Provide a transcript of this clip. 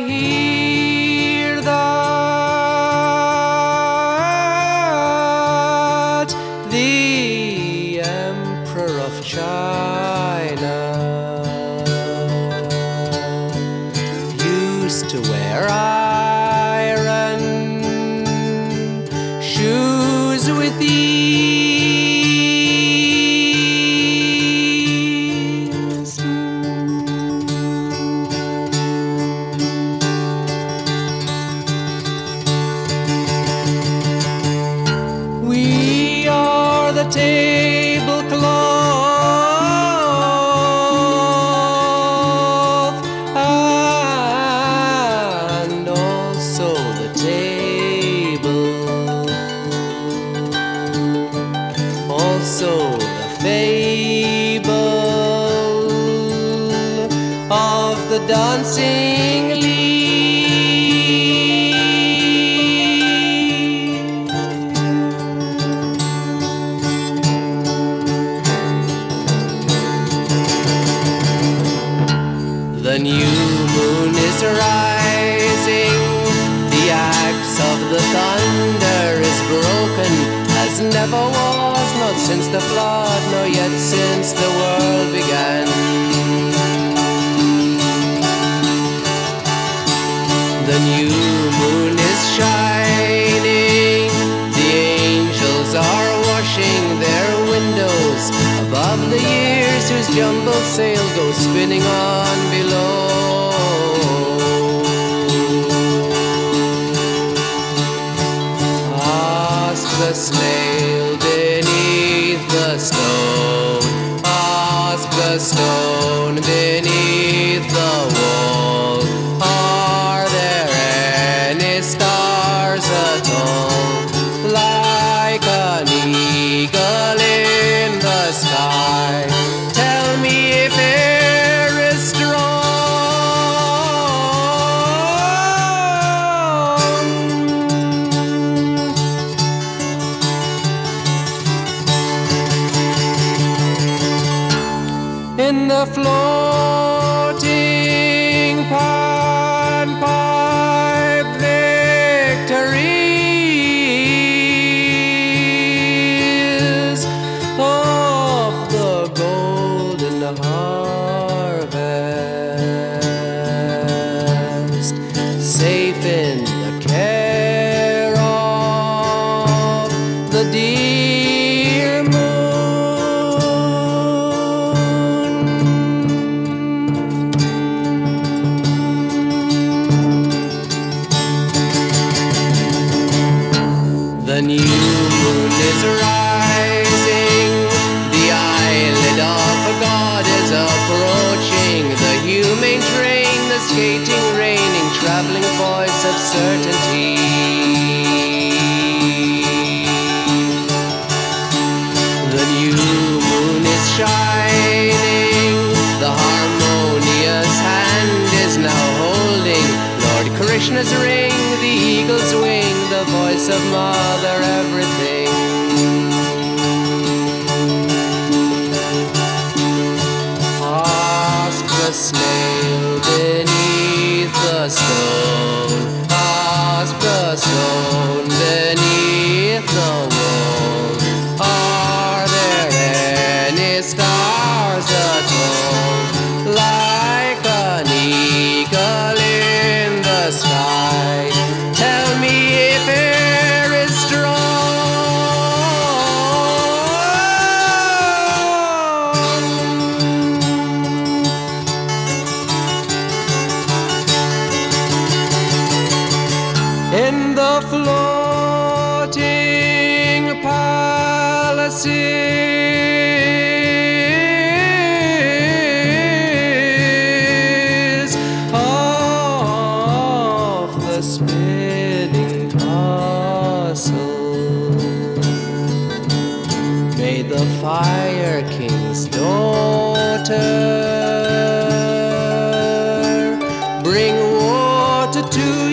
hear that the Emperor of China used to wear iron shoes with ease. We are the tablecloth and also the table, also the fable of the dancing leaf. The new moon is rising, the axe of the thunder is broken, as never was, not since the flood, nor yet since the world began. The new moon is shining, the angels are washing their windows above the years whose jumbled sail goes spinning on below. Ask the snail beneath the stone, ask the stone beneath the wall, are there any stars at all, like an eagle in the sky? Tell me if air is strong. In the floating panpipe victories of the golden harvest, safe in the care of the dear moon. The new moon is rising, the eyelid of a god is approaching, the humane train, the skating, raining, traveling voice of certainty. The new moon is shining, the harmonious hand is now holding Lord Krishna's ring, the eagle's wing, the voice of Mother Everything. Ask the snail beneath the stone, ask the stone beneath the wall, are there any stars at all, like an eagle in the sky? Tell me if air is strong. In the floating palaces of the spinning castle, may the Fire King's daughter bring water to